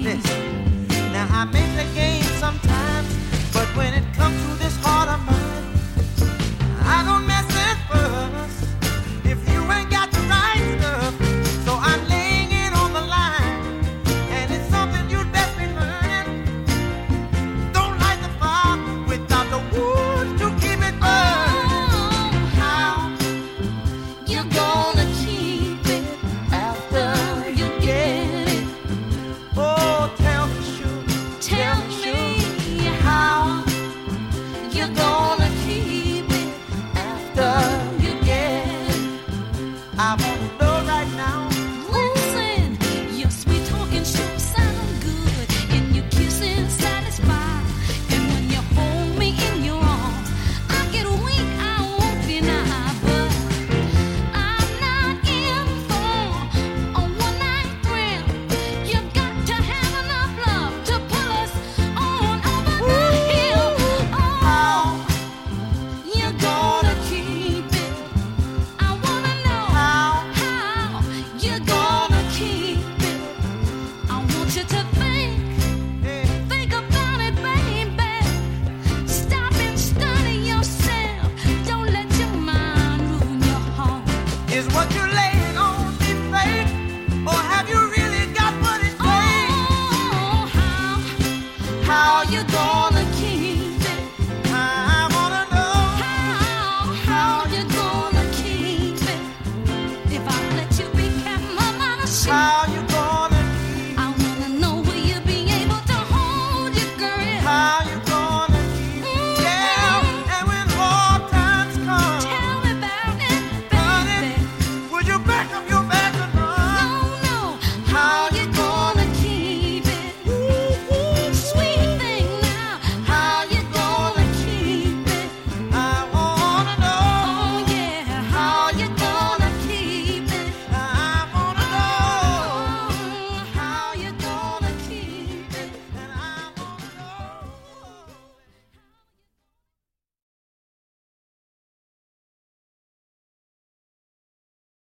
Listen, now I may play games sometimes, but when it comes to this heart of mine, I don't mess it first. If you ain't got the right stuff, so I'm laying it on the line, and it's something you'd best be learning. Don't light the fire without the wood to keep it burning. How you gonna keep it after you get it? Oh, tell me, sugar, tell me how you gonna keep it after you get it. I wanna know right now. Listen, your sweet talking sure sound good, and your kissing satisfied. And when you hold me in your arms, I get weak, I won't deny. But I'm not in for a one-night thrill. You got to have enough love to pull us on over the hill. Oh, you gonna keep it. I wanna know how you gonna keep it. I want you to think.